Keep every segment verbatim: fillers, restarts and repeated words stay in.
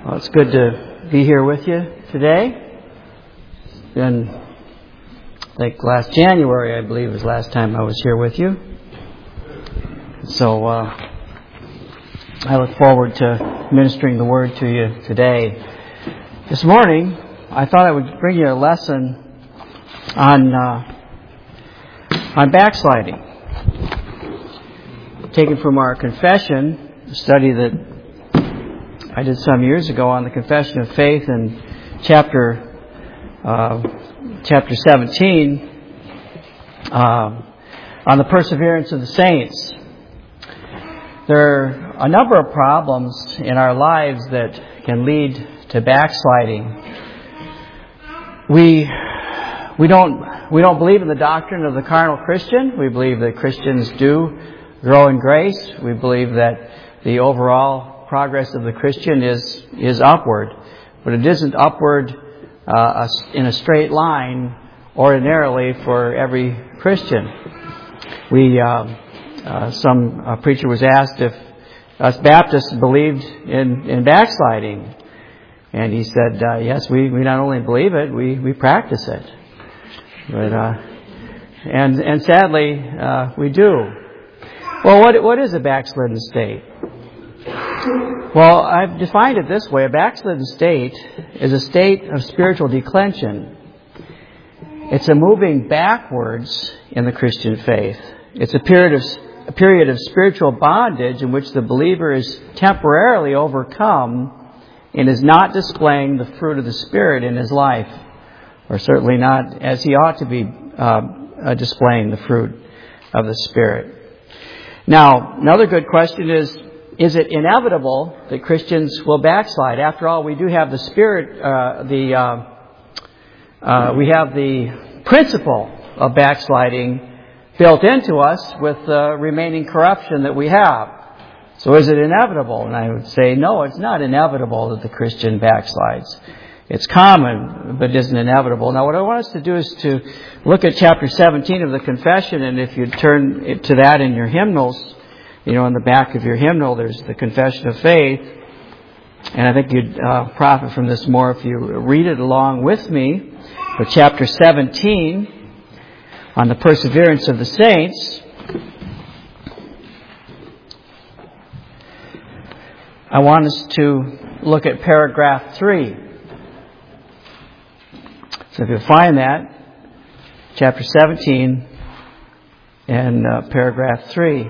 Well, it's good to be here with you today. It's been, I think, last January, I believe, was the last time I was here with you. So uh, I look forward to ministering the Word to you today. This morning, I thought I would bring you a lesson on uh, on backsliding, taken from our confession, a study that I did some years ago on the Confession of Faith in chapter uh, chapter seventeen uh, on the perseverance of the saints. There are a number of problems in our lives that can lead to backsliding. We we don't we don't believe in the doctrine of the carnal Christian. We believe that Christians do grow in grace. We believe that the overall progress of the Christian is is upward, but it isn't upward uh, in a straight line ordinarily for every Christian. We uh, uh, some uh, preacher was asked if us Baptists believed in, in backsliding, and he said, uh, "Yes, we, we not only believe it, we, we practice it." But uh, and and sadly, uh, we do. Well, what what is a backslidden state? Well, I've defined it this way. A backslidden state is a state of spiritual declension. It's a moving backwards in the Christian faith. It's a period of a period of spiritual bondage in which the believer is temporarily overcome and is not displaying the fruit of the Spirit in his life, or certainly not as he ought to be uh, displaying the fruit of the Spirit. Now, another good question is, Is it inevitable that Christians will backslide? After all, we do have the Spirit, uh, the uh, uh, we have the principle of backsliding built into us with the remaining corruption that we have. So is it inevitable? And I would say, no, it's not inevitable that the Christian backslides. It's common, but it isn't inevitable. Now, what I want us to do is to look at chapter seventeen of the Confession, and if you turn to that in your hymnals, you know, in the back of your hymnal, there's the Confession of Faith. And I think you'd uh, profit from this more if you read it along with me. For chapter seventeen, on the perseverance of the saints, I want us to look at paragraph three. So if you find that, chapter seventeen and uh, paragraph three.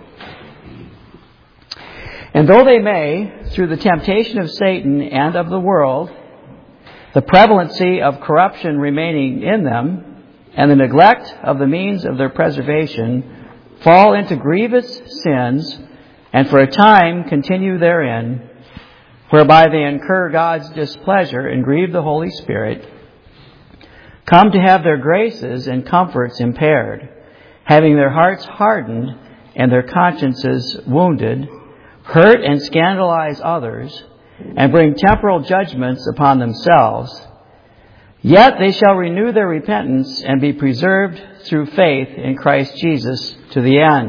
And though they may, through the temptation of Satan and of the world, the prevalency of corruption remaining in them, and the neglect of the means of their preservation, fall into grievous sins, and for a time continue therein, whereby they incur God's displeasure and grieve the Holy Spirit, come to have their graces and comforts impaired, having their hearts hardened and their consciences wounded, hurt and scandalize others, and bring temporal judgments upon themselves, yet they shall renew their repentance and be preserved through faith in Christ Jesus to the end.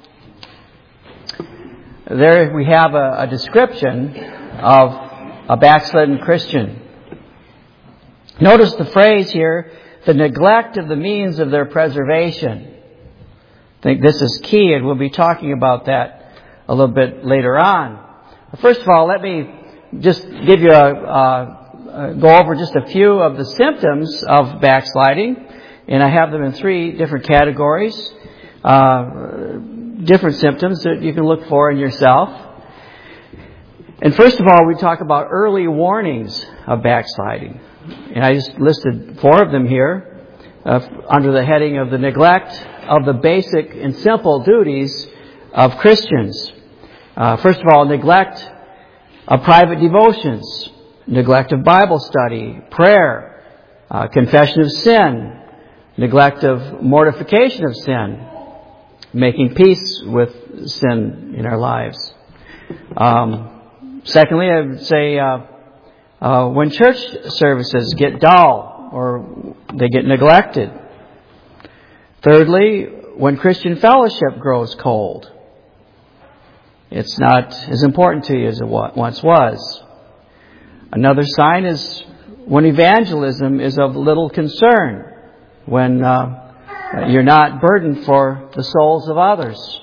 There we have a, a description of a backslidden Christian. Notice the phrase here, the neglect of the means of their preservation. I think this is key, and we'll be talking about that a little bit later on. First of all, let me just give you a, uh, go over just a few of the symptoms of backsliding, and I have them in three different categories, uh, different symptoms that you can look for in yourself. And first of all, we talk about early warnings of backsliding, and I just listed four of them here uh, under the heading of the neglect of the basic and simple duties of Christians. Uh, first of all, neglect of private devotions, neglect of Bible study, prayer, uh, confession of sin, neglect of mortification of sin, making peace with sin in our lives. Um, secondly, I would say uh, uh, when church services get dull or they get neglected. Thirdly, when Christian fellowship grows cold. It's not as important to you as it once was. Another sign is when evangelism is of little concern, when uh, you're not burdened for the souls of others.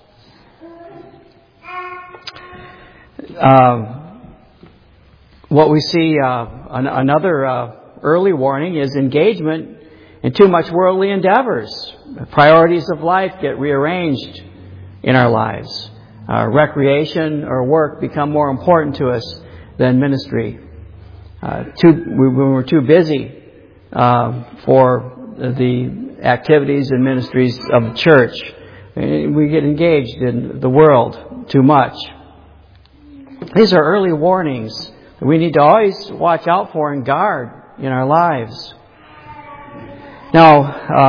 Uh, what we see, uh, an- another uh, early warning is engagement in too much worldly endeavors. Priorities of life get rearranged in our lives. Uh, recreation or work become more important to us than ministry. Uh, too, when we're too busy uh, for the activities and ministries of the church, we get engaged in the world too much. These are early warnings that we need to always watch out for and guard in our lives. Now,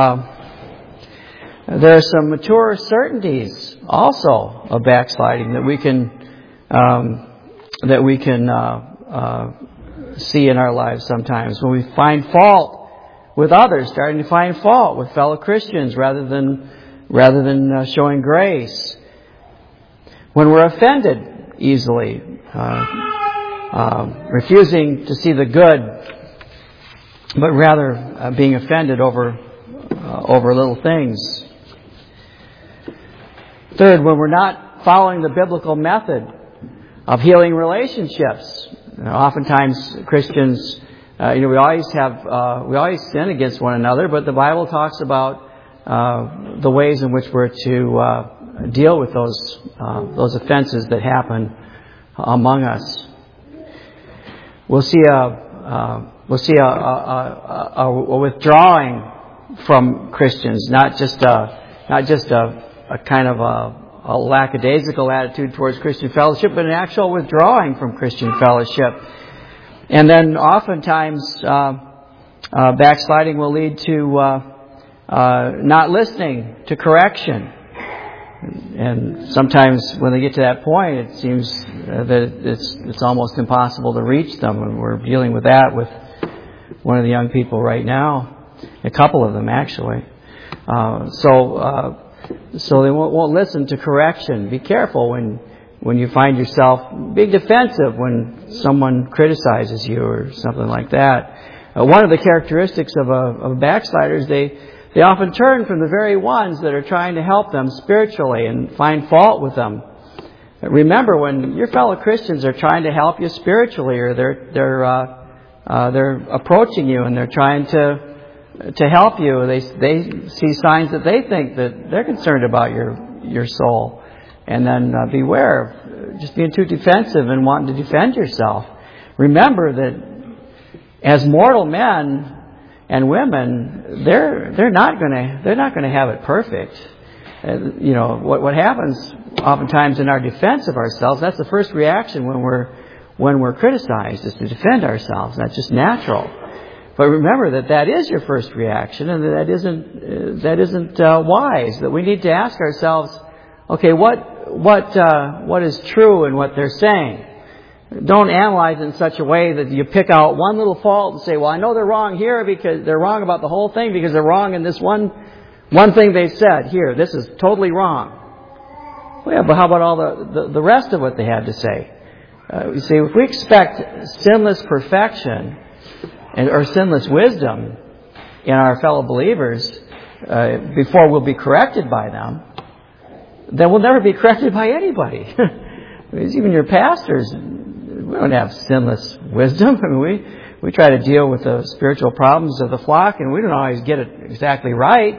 uh, there are some mature certainties also of backsliding that we can um, that we can uh, uh, see in our lives sometimes. When we find fault with others, starting to find fault with fellow Christians rather than rather than uh, showing grace. When we're offended easily, uh, uh, refusing to see the good, but rather uh, being offended over uh, over little things. Third, when we're not following the biblical method of healing relationships. You know, oftentimes Christians, uh, you know, we always have uh, we always sin against one another, but the Bible talks about uh, the ways in which we're to uh, deal with those uh, those offenses that happen among us. We'll see a uh, we'll see a, a, a, a withdrawing from Christians, not just a not just a, a kind of a, a lackadaisical attitude towards Christian fellowship, but an actual withdrawing from Christian fellowship. And then oftentimes uh, uh, backsliding will lead to uh, uh, not listening to correction. And sometimes when they get to that point, it seems uh, that it's it's almost impossible to reach them. And we're dealing with that with one of the young people right now, a couple of them actually. Uh, so uh, so they won't, won't listen to correction. Be careful when when you find yourself being defensive when someone criticizes you or something like that. Uh, one of the characteristics of a, of a backslider is they They often turn from the very ones that are trying to help them spiritually and find fault with them. Remember, when your fellow Christians are trying to help you spiritually, or they're they're uh, uh, they're approaching you and they're trying to to help you, they they see signs that they think that they're concerned about your your soul, and then uh, beware of just being too defensive and wanting to defend yourself. Remember that as mortal men and women, they're they're not gonna they're not gonna have it perfect. Uh, you know what what happens oftentimes in our defense of ourselves. That's the first reaction when we're when we're criticized, is to defend ourselves. That's just natural. But remember that that is your first reaction, and that isn't uh, that isn't uh, wise. That we need to ask ourselves, okay, what what uh, what is true in what they're saying. Don't analyze it in such a way that you pick out one little fault and say, well, I know they're wrong here because they're wrong about the whole thing because they're wrong in this one one thing they said. Here, this is totally wrong. Well, yeah, but how about all the, the, the rest of what they had to say? Uh, you see, if we expect sinless perfection and, or sinless wisdom in our fellow believers uh, before we'll be corrected by them, then we'll never be corrected by anybody. Even your pastors, we don't have sinless wisdom. I mean, we, we try to deal with the spiritual problems of the flock, and we don't always get it exactly right.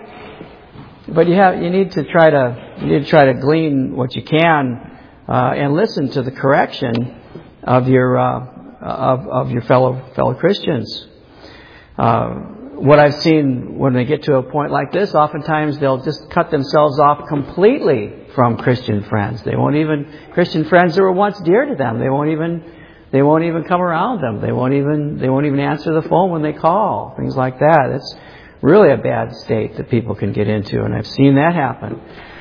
But you have you need to try to you need to try to glean what you can uh, and listen to the correction of your uh, of of your fellow fellow Christians. Uh, what I've seen when they get to a point like this, oftentimes they'll just cut themselves off completely from Christian friends. They won't even Christian friends that were once dear to them. They won't even they won't even come around them. They won't even they won't even answer the phone when they call. Things like that. It's really a bad state that people can get into, and I've seen that happen.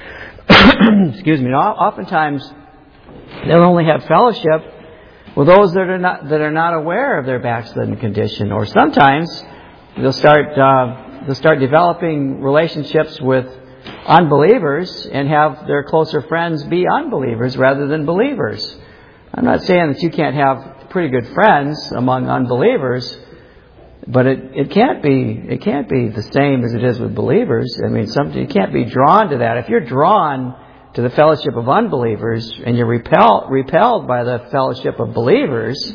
Excuse me. Oftentimes they'll only have fellowship with those that are not that are not aware of their backslidden condition, or sometimes they'll start uh, they'll start developing relationships with unbelievers and have their closer friends be unbelievers rather than believers. I'm not saying that you can't have pretty good friends among unbelievers, but it, it can't be it can't be the same as it is with believers. I mean, some, you can't be drawn to that. If you're drawn to the fellowship of unbelievers and you're repel, repelled by the fellowship of believers,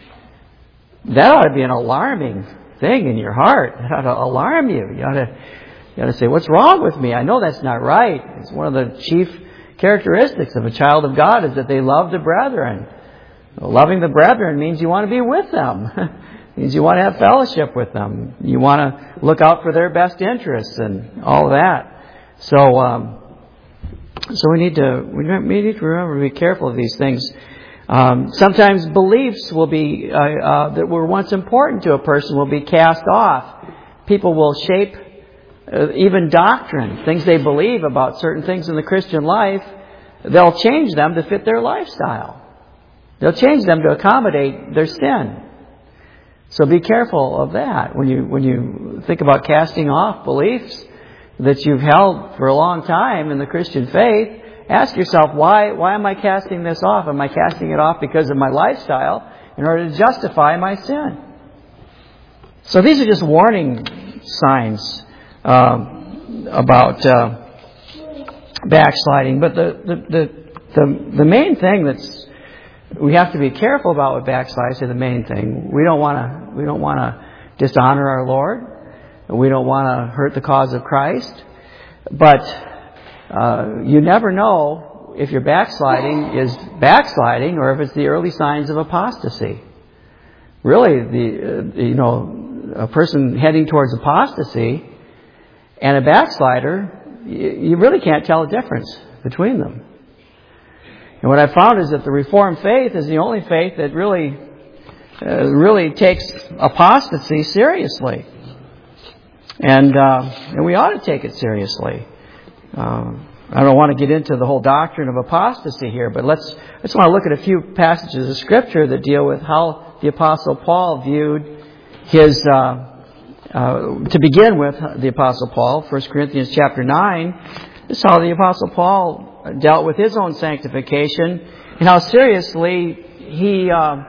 that ought to be an alarming thing in your heart. That ought to alarm you. You ought to, you ought to say, what's wrong with me? I know that's not right. It's one of the chief characteristics of a child of God is that they love the brethren. Loving the brethren means you want to be with them. It means you want to have fellowship with them. You want to look out for their best interests and all of that. So, um, so we need to we need to remember to be careful of these things. Um, sometimes beliefs will be uh, uh, that were once important to a person will be cast off. People will shape uh, even doctrine, things they believe about certain things in the Christian life. They'll change them to fit their lifestyle. They'll change them to accommodate their sin. So be careful of that when you when you think about casting off beliefs that you've held for a long time in the Christian faith. Ask yourself, why why am I casting this off? Am I casting it off because of my lifestyle in order to justify my sin? So these are just warning signs um, about uh, backsliding. But the the, the the the main thing that's we have to be careful about with backsliding. I say the main thing. We don't want to we don't want to dishonor our Lord. We don't want to hurt the cause of Christ. But uh, you never know if your backsliding is backsliding or if it's the early signs of apostasy. Really, the uh, you know a person heading towards apostasy and a backslider, you, you really can't tell the difference between them. And what I've found is that the Reformed faith is the only faith that really, uh, really takes apostasy seriously, and uh, and we ought to take it seriously. Uh, I don't want to get into the whole doctrine of apostasy here, but let's I just want to look at a few passages of Scripture that deal with how the Apostle Paul viewed his. Uh, uh, to begin with, the Apostle Paul, First Corinthians chapter nine. This is how the Apostle Paul dealt with his own sanctification and how seriously he uh,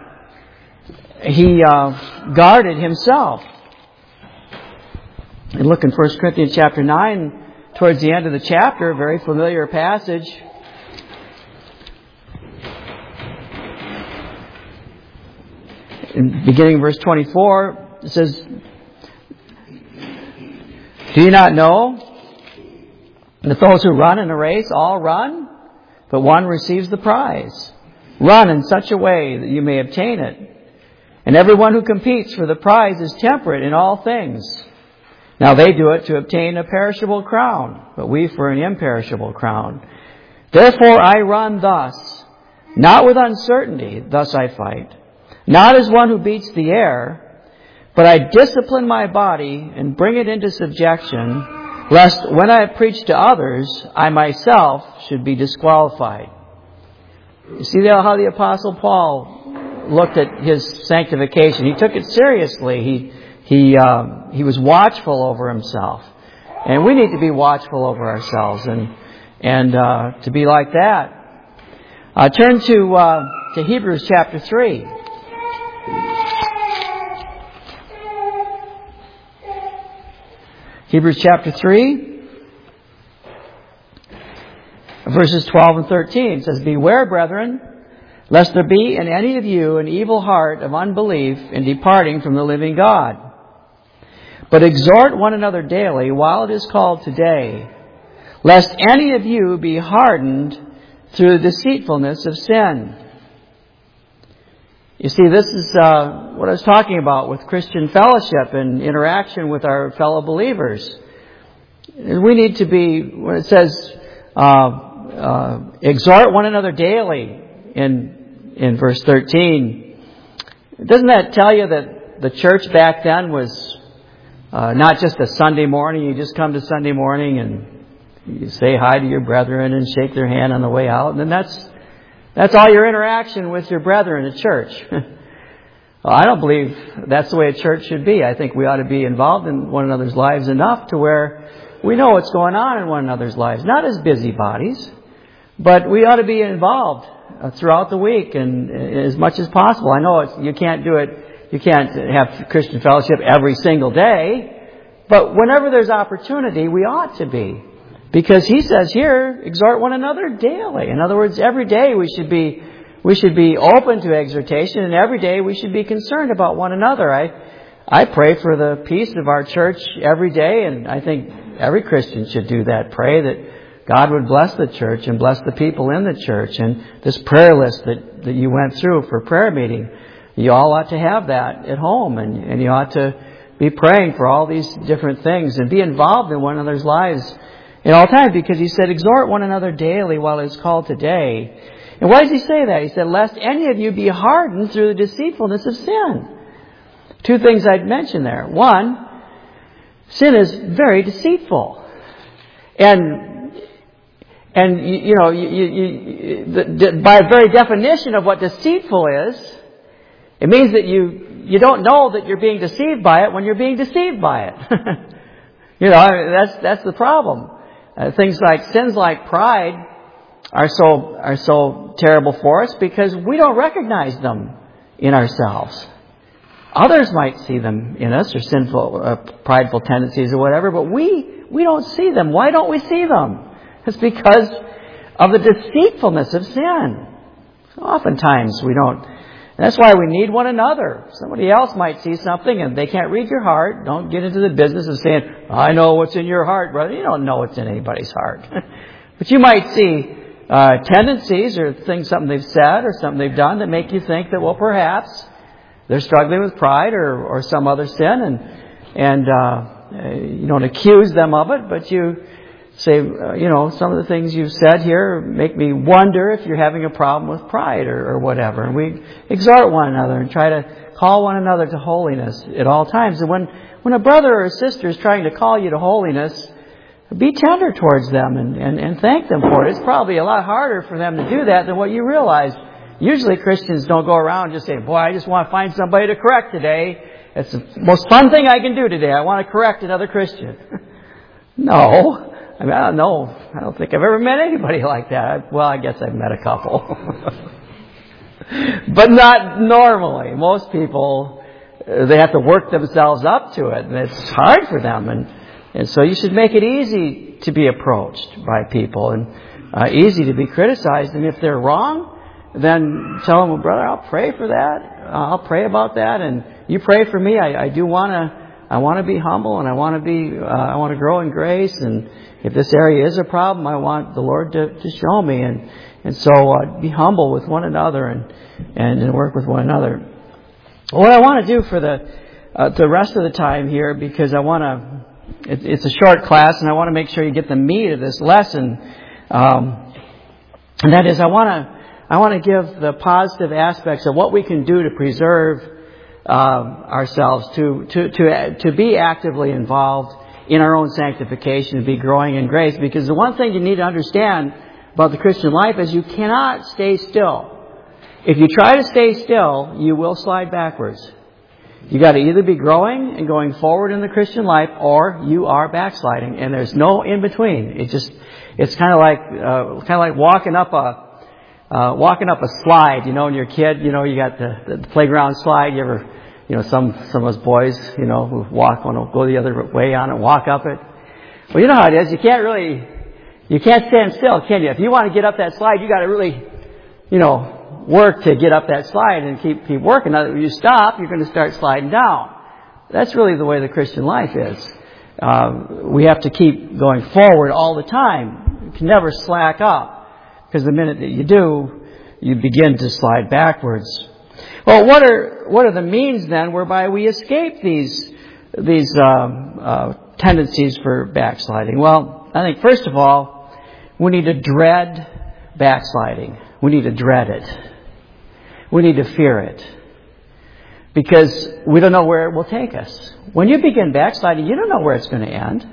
he uh, guarded himself. And look in First Corinthians chapter nine, towards the end of the chapter, a very familiar passage. In beginning verse twenty-four, it says, "Do you not know that those who run in a race all run, but one receives the prize? Run in such a way that you may obtain it. And everyone who competes for the prize is temperate in all things. Now they do it to obtain a perishable crown, but we for an imperishable crown. Therefore I run thus, not with uncertainty, thus I fight. Not as one who beats the air, but I discipline my body and bring it into subjection, lest when I preach to others, I myself should be disqualified." You see how the Apostle Paul looked at his sanctification. He took it seriously. He he um, he was watchful over himself, and we need to be watchful over ourselves and and uh, to be like that. Uh, turn to uh, to Hebrews chapter three. Hebrews chapter three, verses twelve and thirteen. It says, "Beware, brethren, lest there be in any of you an evil heart of unbelief in departing from the living God. But exhort one another daily while it is called today, lest any of you be hardened through the deceitfulness of sin." You see, this is uh, what I was talking about with Christian fellowship and interaction with our fellow believers. We need to be, when it says, uh, uh, exhort one another daily in in verse thirteen, doesn't that tell you that the church back then was uh, not just a Sunday morning, you just come to Sunday morning and you say hi to your brethren and shake their hand on the way out, and then that's That's all your interaction with your brethren at church. Well, I don't believe that's the way a church should be. I think we ought to be involved in one another's lives enough to where we know what's going on in one another's lives. Not as busybodies, but we ought to be involved uh, throughout the week and uh, as much as possible. I know it's, you can't do it, you can't have Christian fellowship every single day, but whenever there's opportunity, we ought to be. Because he says here, exhort one another daily. In other words, every day we should be we should be open to exhortation, and every day we should be concerned about one another. I I pray for the peace of our church every day, and I think every Christian should do that. Pray that God would bless the church and bless the people in the church. And this prayer list that, that you went through for prayer meeting, you all ought to have that at home, and, and you ought to be praying for all these different things and be involved in one another's lives at all times, because he said, exhort one another daily while it is called today. And why does he say that? He said, lest any of you be hardened through the deceitfulness of sin. Two things I'd mention there. One, sin is very deceitful. And, and you, you know, you, you, the, by very definition of what deceitful is, it means that you, you don't know that you're being deceived by it when you're being deceived by it. You know, I mean, that's, that's the problem. Uh, things like, sins like pride are so, are so terrible for us because we don't recognize them in ourselves. Others might see them in us, or sinful, uh, prideful tendencies or whatever, but we, we don't see them. Why don't we see them? It's because of the deceitfulness of sin. So oftentimes we don't. And that's why we need one another. Somebody else might see something and they can't read your heart. Don't get into the business of saying, I know what's in your heart, brother. You don't know what's in anybody's heart. But you might see uh, tendencies or things, something they've said or something they've done that make you think that, well, perhaps they're struggling with pride or, or some other sin, and and uh, you don't accuse them of it, but you say, uh, you know, some of the things you've said here make me wonder if you're having a problem with pride or, or whatever. And we exhort one another and try to call one another to holiness at all times. And when, when a brother or a sister is trying to call you to holiness, be tender towards them and, and, and thank them for it. It's probably a lot harder for them to do that than what you realize. Usually Christians don't go around just saying, boy, I just want to find somebody to correct today. It's the most fun thing I can do today. I want to correct another Christian. No. I mean, I don't know. I don't think I've ever met anybody like that. Well, I guess I've met a couple. But not normally. Most people, they have to work themselves up to it. And it's hard for them. And, and so you should make it easy to be approached by people and uh, easy to be criticized. And if they're wrong, then tell them, well, brother, I'll pray for that. I'll pray about that. And you pray for me. I, I do want to, I want to be humble, and I want to be, uh, I want to grow in grace. And if this area is a problem, I want the Lord to, to show me. And, and so uh, be humble with one another and, and, and work with one another. What I want to do for the, uh, the rest of the time here, because I want to, it, it's a short class, and I want to make sure you get the meat of this lesson. Um, and that is, I want to, I want to give the positive aspects of what we can do to preserve um, ourselves, to, to, to, to be actively involved in our own sanctification, to be growing in grace. Because the one thing you need to understand about the Christian life is you cannot stay still. If you try to stay still, you will slide backwards. You got to either be growing and going forward in the Christian life, or you are backsliding, and there's no in between. It just, it's kind of like, uh, kind of like walking up a, uh, walking up a slide. You know, when you're a kid, you know, you got the, the playground slide. You ever, you know, some some of us boys, you know, who walk, want to go the other way on it, walk up it. Well, you know how it is. You can't really, you can't stand still, can you? If you want to get up that slide, you got to really, you know, work to get up that slide and keep keep working. Now, if you stop, you're going to start sliding down. That's really the way the Christian life is. Uh, we have to keep going forward all the time. You can never slack up, because the minute that you do, you begin to slide backwards. Well, what are what are the means then whereby we escape these these um, uh, tendencies for backsliding? Well, I think first of all, we need to dread backsliding. We need to dread it. We need to fear it, because we don't know where it will take us. When you begin backsliding, you don't know where it's going to end,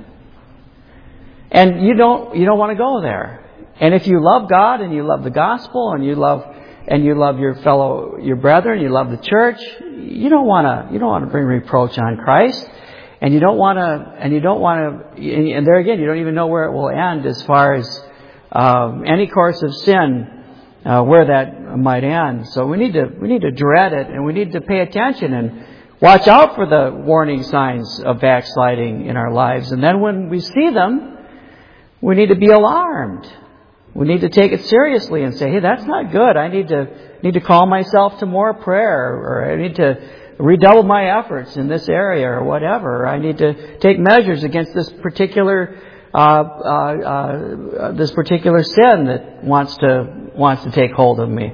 and you don't you don't want to go there. And if you love God and you love the gospel and you love and you love your fellow your brethren, you love the church, you don't want to you don't want to bring reproach on Christ, and you don't want to and you don't want to and there again you don't even know where it will end as far as um, any course of sin, uh, where that might end. So we need to we need to dread it, and we need to pay attention and watch out for the warning signs of backsliding in our lives. And then when we see them, we need to be alarmed. We need to take it seriously and say, hey, that's not good. I need to need to call myself to more prayer, or I need to redouble my efforts in this area, or whatever. I need to take measures against this particular uh, uh, uh, this particular sin that wants to wants to take hold of me.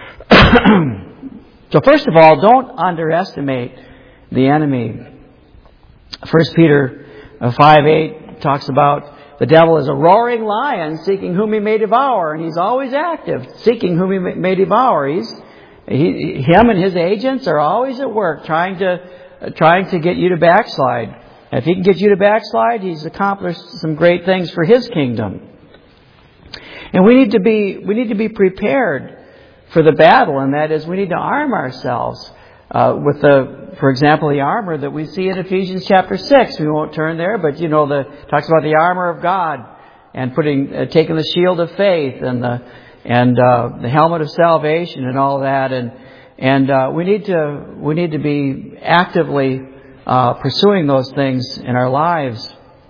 So first of all, don't underestimate the enemy. First Peter five eight talks about the devil is a roaring lion seeking whom he may devour, and he's always active, seeking whom he may devour. He's, he, him and his agents are always at work trying to uh, trying to get you to backslide. And if he can get you to backslide, he's accomplished some great things for his kingdom. And we need to be we need to be prepared for the battle, and that is we need to arm ourselves uh, with the, for example, the armor that we see in Ephesians chapter six. We won't turn there, but you know, the talks about the armor of God and putting, uh, taking the shield of faith and the and uh, the helmet of salvation and all that. And and uh, we need to we need to be actively uh, pursuing those things in our lives.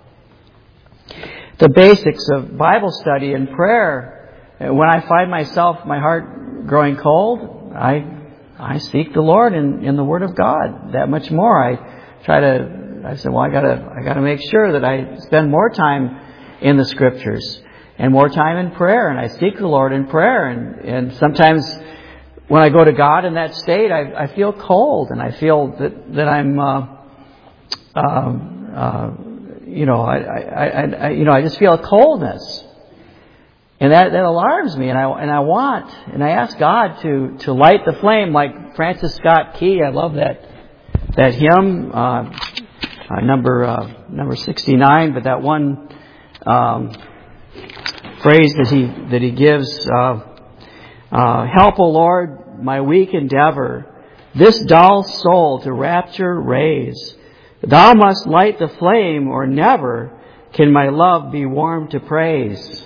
The basics of Bible study and prayer. When I find myself, my heart growing cold, I. I seek the Lord in, in the Word of God that much more. I try to, I said, well, I gotta, I gotta make sure that I spend more time in the Scriptures and more time in prayer, and I seek the Lord in prayer. And, and sometimes when I go to God in that state, I, I feel cold, and I feel that, that I'm, uh, um, uh, you know, I, I, I, I, you know, I just feel a coldness. And that, that alarms me, and I and I want, and I ask God to, to light the flame, like Francis Scott Key. I love that that hymn, uh, uh, number uh, number sixty-nine. But that one um, phrase that he that he gives: uh, uh, "Help, O Lord, my weak endeavor, this dull soul to rapture raise. Thou must light the flame, or never can my love be warm to praise."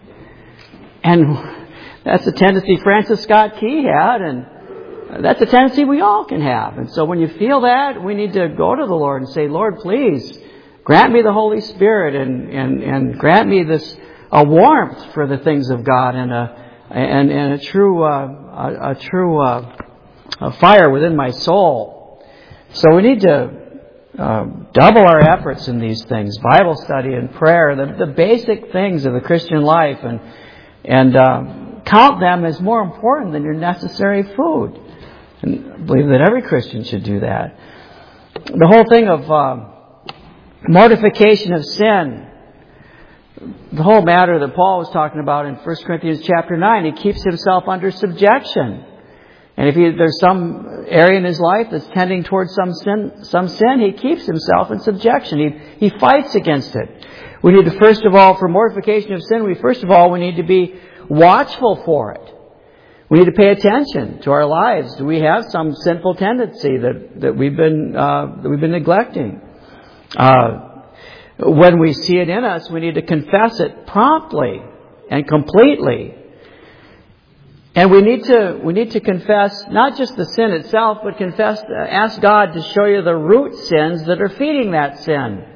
And that's a tendency Francis Scott Key had, and that's a tendency we all can have. And so when you feel that, we need to go to the Lord and say, Lord, please grant me the Holy Spirit, and, and, and grant me this a warmth for the things of God, and a and, and a true uh, a, a true uh, a fire within my soul. So we need to uh, double our efforts in these things: Bible study and prayer, the, the basic things of the Christian life, and And uh, count them as more important than your necessary food. And I believe that every Christian should do that. The whole thing of uh, mortification of sin, the whole matter that Paul was talking about in First Corinthians chapter nine, he keeps himself under subjection. And if he, there's some area in his life that's tending towards some sin, some sin, he keeps himself in subjection. He, he fights against it. We need to, first of all, for mortification of sin, we first of all, we need to be watchful for it. We need to pay attention to our lives. Do we have some sinful tendency that, that we've been, uh, that we've been neglecting? Uh, when we see it in us, we need to confess it promptly and completely. And we need to, we need to confess not just the sin itself, but confess, uh, ask God to show you the root sins that are feeding that sin.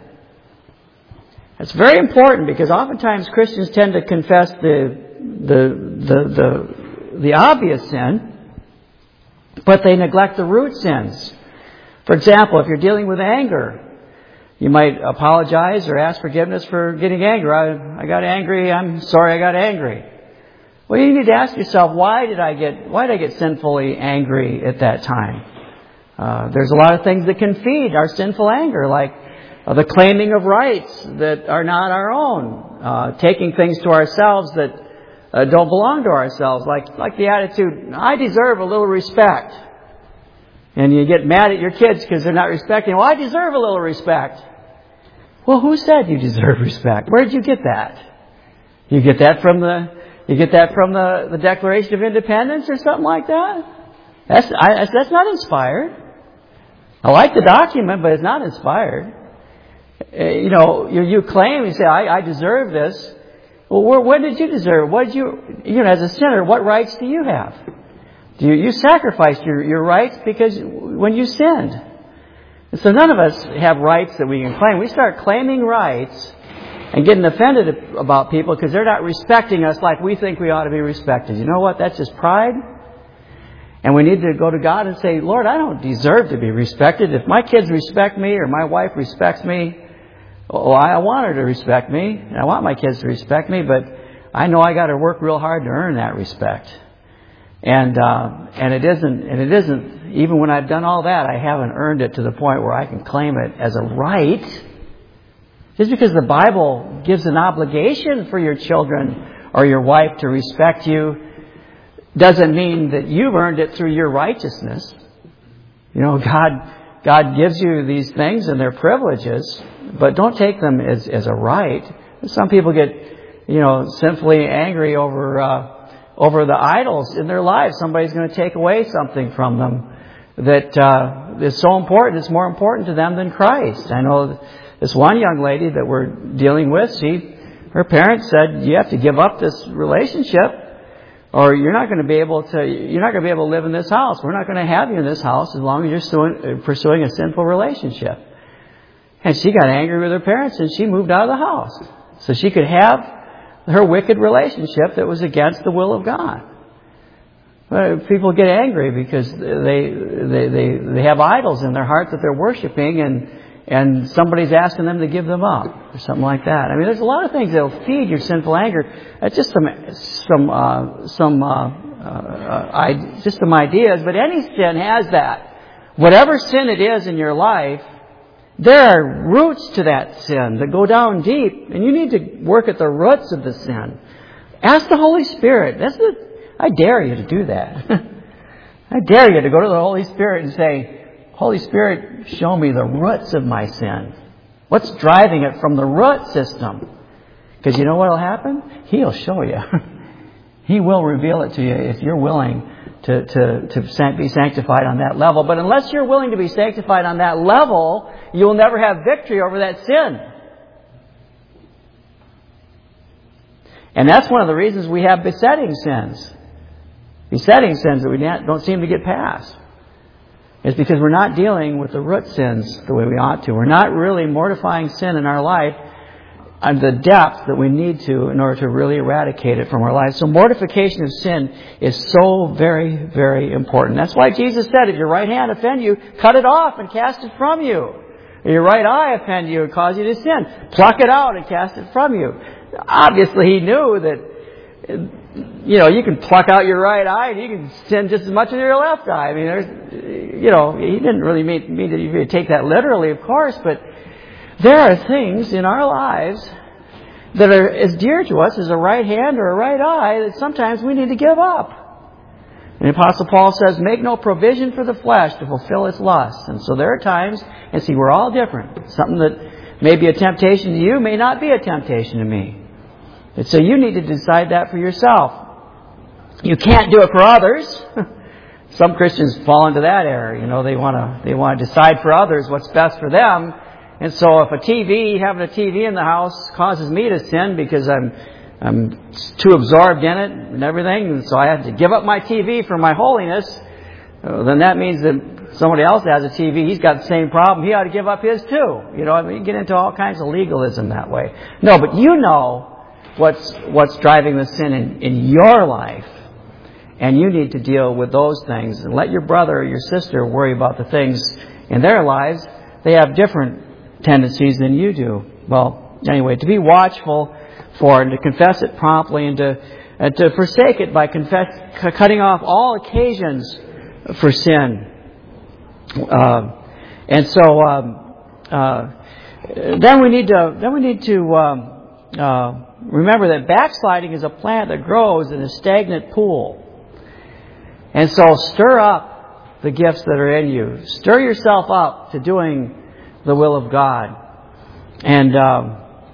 It's very important, because oftentimes Christians tend to confess the the the the, the obvious sin, but they neglect the root sins. For example, if you're dealing with anger, you might apologize or ask forgiveness for getting angry. I, I got angry. I'm sorry I got angry. Well, you need to ask yourself, why did I get why did I get sinfully angry at that time? Uh, there's a lot of things that can feed our sinful anger, like Uh, the claiming of rights that are not our own, uh, taking things to ourselves that uh, don't belong to ourselves, like like the attitude, I deserve a little respect. And you get mad at your kids because they're not respecting. Well, I deserve a little respect. Well, who said you deserve respect? Where did you get that? You get that from the you get that from the, the Declaration of Independence or something like that? That's I, that's not inspired. I like the document, but it's not inspired. You know, you, you claim, you say, I, I deserve this. Well, where, when did you deserve it? What did you, you know, as a sinner, what rights do you have? You, you sacrificed your, your rights because when you sinned. And so none of us have rights that we can claim. We start claiming rights and getting offended about people because they're not respecting us like we think we ought to be respected. You know what? That's just pride. And we need to go to God and say, Lord, I don't deserve to be respected. If my kids respect me or my wife respects me, well, I want her to respect me. And I want my kids to respect me, but I know I got to work real hard to earn that respect. And uh, and it isn't, and it isn't, even when I've done all that, I haven't earned it to the point where I can claim it as a right. Just because the Bible gives an obligation for your children or your wife to respect you doesn't mean that you've earned it through your righteousness. You know, God God gives you these things and they're privileges, but don't take them as, as a right. Some people get, you know, sinfully angry over uh, over the idols in their lives. Somebody's going to take away something from them that uh, is so important. It's more important to them than Christ. I know this one young lady that we're dealing with, she, her parents said, you have to give up this relationship or you're not going to be able to, you're not going to be able to live in this house. We're not going to have you in this house as long as you're suing, pursuing a sinful relationship. And she got angry with her parents and she moved out of the house so she could have her wicked relationship that was against the will of God. People get angry because they they they, they have idols in their heart that they're worshiping, and and somebody's asking them to give them up or something like that. I mean, there's a lot of things that will feed your sinful anger. It's just some some uh, some uh, uh, I, just some ideas, but any sin has that. Whatever sin it is in your life, there are roots to that sin that go down deep, and you need to work at the roots of the sin. Ask the Holy Spirit. That's the, I dare you to do that. I dare you to go to the Holy Spirit and say, Holy Spirit, show me the roots of my sin. What's driving it from the root system? Because you know what will happen? He'll show you. He will reveal it to you if you're willing to, to, to be sanctified on that level. But unless you're willing to be sanctified on that level, you'll never have victory over that sin. And that's one of the reasons we have besetting sins. Besetting sins that we don't seem to get past. It's because we're not dealing with the root sins the way we ought to. We're not really mortifying sin in our life at the depth that we need to in order to really eradicate it from our lives. So mortification of sin is so very, very important. That's why Jesus said, if your right hand offend you, cut it off and cast it from you. If your right eye offend you and cause you to sin, pluck it out and cast it from you. Obviously, he knew that, you know, you can pluck out your right eye and you can sin just as much as your left eye. I mean, there's, you know, he didn't really mean, mean that you take that literally, of course, but there are things in our lives that are as dear to us as a right hand or a right eye that sometimes we need to give up. And the Apostle Paul says, make no provision for the flesh to fulfill its lusts. And so there are times, and see, we're all different. Something that may be a temptation to you may not be a temptation to me. And so you need to decide that for yourself. You can't do it for others. Some Christians fall into that error. You know, they want to they want to decide for others what's best for them. And so if a T V, having a T V in the house causes me to sin because I'm I'm too absorbed in it and everything, and so I have to give up my T V for my holiness, then that means that somebody else has a T V, he's got the same problem, he ought to give up his too. You know, I mean, you get into all kinds of legalism that way. No, but you know what's what's driving the sin in, in your life. And you need to deal with those things. And let your brother or your sister worry about the things in their lives. They have different tendencies than you do. Well, anyway, to be watchful for it and to confess it promptly and to, and to forsake it by confess, cutting off all occasions for sin. Uh, and so um, uh, then we need to then we need to um, uh, remember that backsliding is a plant that grows in a stagnant pool. And so stir up the gifts that are in you. Stir yourself up to doing the will of God. And um,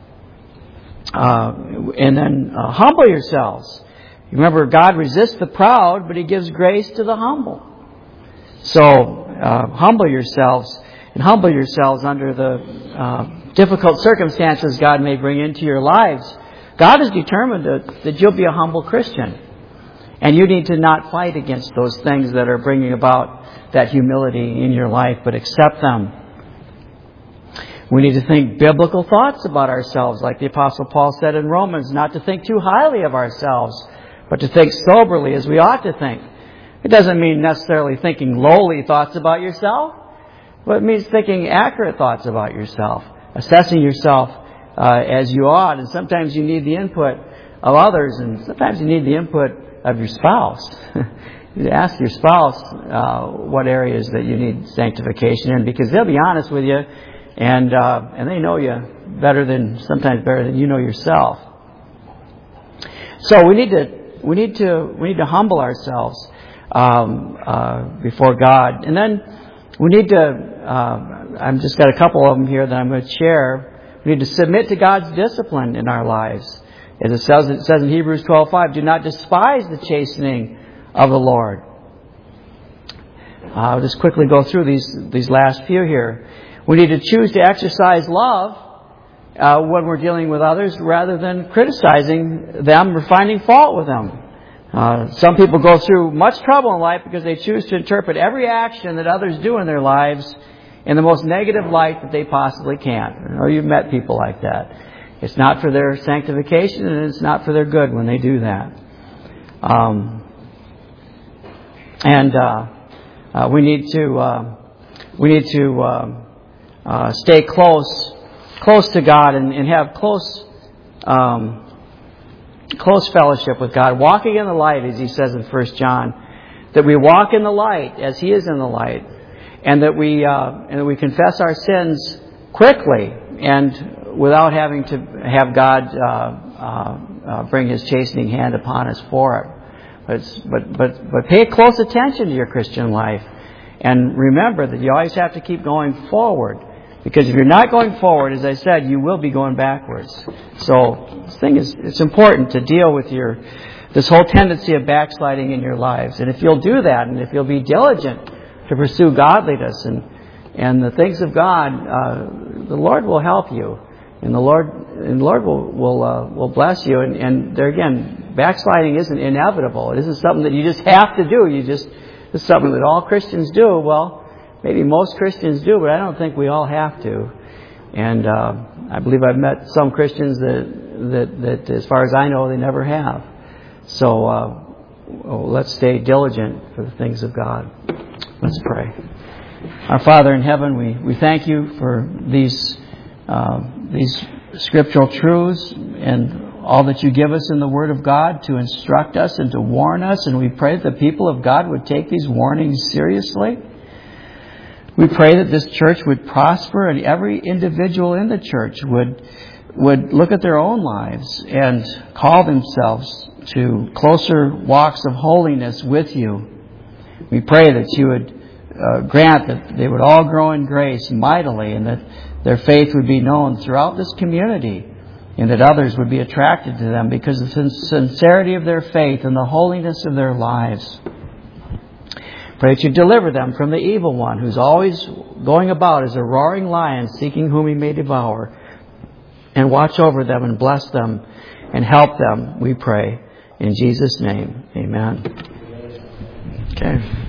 uh, and then uh, humble yourselves. Remember, God resists the proud, but He gives grace to the humble. So uh, humble yourselves and humble yourselves under the uh, difficult circumstances God may bring into your lives. God is determined to, that you'll be a humble Christian. And you need to not fight against those things that are bringing about that humility in your life, but accept them. We need to think biblical thoughts about ourselves, like the Apostle Paul said in Romans, not to think too highly of ourselves, but to think soberly as we ought to think. It doesn't mean necessarily thinking lowly thoughts about yourself, but it means thinking accurate thoughts about yourself, assessing yourself uh, as you ought. And sometimes you need the input of others, and sometimes you need the input of your spouse. You ask your spouse uh, what areas that you need sanctification in, because they'll be honest with you, and uh, and they know you better than sometimes better than you know yourself. So we need to we need to we need to humble ourselves um, uh, before God, and then we need to. Uh, I've just got a couple of them here that I'm going to share. We need to submit to God's discipline in our lives, as it says. It says in Hebrews twelve five, "Do not despise the chastening of the Lord." I'll just quickly go through these these last few here. We need to choose to exercise love uh, when we're dealing with others, rather than criticizing them or finding fault with them. Uh, some people go through much trouble in life because they choose to interpret every action that others do in their lives in the most negative light that they possibly can. Or you've met people like that. It's not for their sanctification, and it's not for their good when they do that. Um, and uh, uh, we need to uh, we need to uh, uh, stay close close to God and, and have close um, close fellowship with God, walking in the light, as He says in First John, that we walk in the light as He is in the light, and that we uh, and that we confess our sins quickly and without having to have God uh, uh, uh, bring His chastening hand upon us for it. But, it's, but but but pay close attention to your Christian life, and remember that you always have to keep going forward. Because if you're not going forward, as I said, you will be going backwards. So this thing is, it's important to deal with your this whole tendency of backsliding in your lives. And if you'll do that, and if you'll be diligent to pursue godliness and and the things of God, uh, the Lord will help you, and the Lord and the Lord will will uh, will bless you. And, and there again, backsliding isn't inevitable. It isn't something that you just have to do. You just it's something that all Christians do. Well, maybe most Christians do, but I don't think we all have to. And uh, I believe I've met some Christians that, that, that, as far as I know, they never have. So uh, oh, let's stay diligent for the things of God. Let's pray. Our Father in heaven, we, we thank you for these uh, these scriptural truths and all that you give us in the Word of God to instruct us and to warn us. And we pray that the people of God would take these warnings seriously. We pray that this church would prosper, and every individual in the church would would look at their own lives and call themselves to closer walks of holiness with you. We pray that you would uh, grant that they would all grow in grace mightily, and that their faith would be known throughout this community, and that others would be attracted to them because of the sincerity of their faith and the holiness of their lives. Pray that you deliver them from the evil one, who's always going about as a roaring lion, seeking whom he may devour. And watch over them and bless them and help them, we pray. In Jesus' name, amen. Okay.